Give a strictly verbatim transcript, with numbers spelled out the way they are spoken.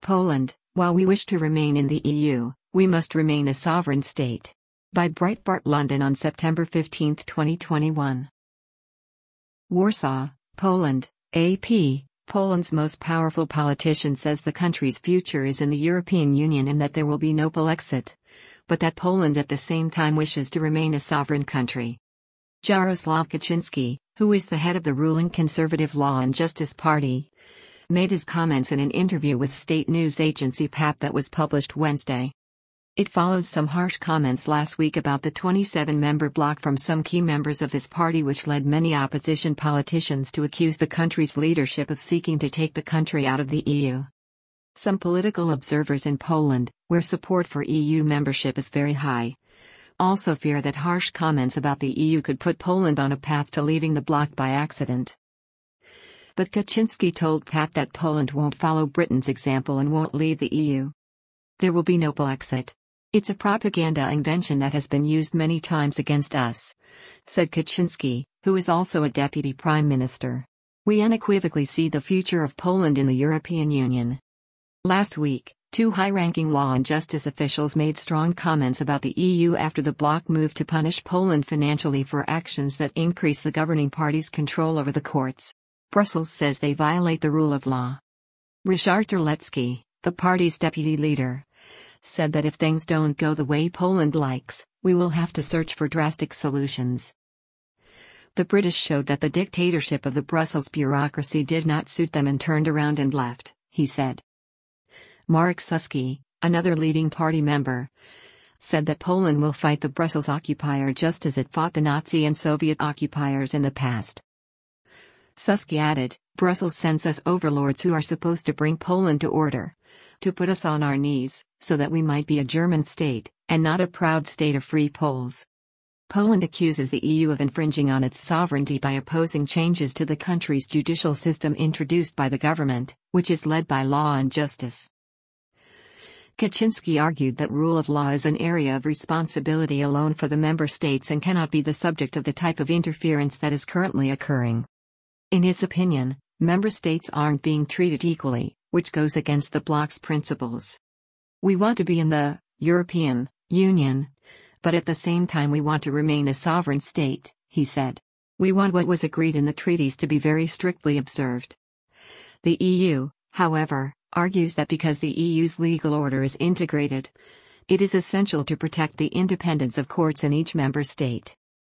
Poland, while we wish to remain in the E U, we must remain a sovereign state. By Breitbart London on September fifteenth twenty twenty-one. Warsaw, Poland, A P. Poland's most powerful politician says the country's future is in the European Union and that there will be no Polexit, but that Poland at the same time wishes to remain a sovereign country. Jaroslaw Kaczynski, who is the head of the ruling Conservative Law and Justice Party, made his comments in an interview with state news agency P A P that was published Wednesday. It follows some harsh comments last week about the twenty-seven member bloc from some key members of his party, which led many opposition politicians to accuse the country's leadership of seeking to take the country out of the E U. Some political observers in Poland, where support for E U membership is very high, also fear that harsh comments about the E U could put Poland on a path to leaving the bloc by accident. But Kaczynski told P A P that Poland won't follow Britain's example and won't leave the E U. There will be no Polexit. It's a propaganda invention that has been used many times against us, said Kaczynski, who is also a deputy prime minister. We unequivocally see the future of Poland in the European Union. Last week, two high-ranking law and justice officials made strong comments about the E U after the bloc moved to punish Poland financially for actions that increase the governing party's control over the courts. Brussels says they violate the rule of law. Ryszard Terlecki, the party's deputy leader, said that if things don't go the way Poland likes, we will have to search for drastic solutions. The British showed that the dictatorship of the Brussels bureaucracy did not suit them and turned around and left, he said. Marek Suski, another leading party member, said that Poland will fight the Brussels occupier just as it fought the Nazi and Soviet occupiers in the past. Suski added, Brussels sends us overlords who are supposed to bring Poland to order, to put us on our knees, so that we might be a German state, and not a proud state of free Poles. Poland accuses the E U of infringing on its sovereignty by opposing changes to the country's judicial system introduced by the government, which is led by Law and Justice. Kaczynski argued that rule of law is an area of responsibility alone for the member states and cannot be the subject of the type of interference that is currently occurring. In his opinion, member states aren't being treated equally, which goes against the bloc's principles. We want to be in the European Union, but at the same time we want to remain a sovereign state, he said. We want what was agreed in the treaties to be very strictly observed. The E U, however, argues that because the E U's legal order is integrated, it is essential to protect the independence of courts in each member state.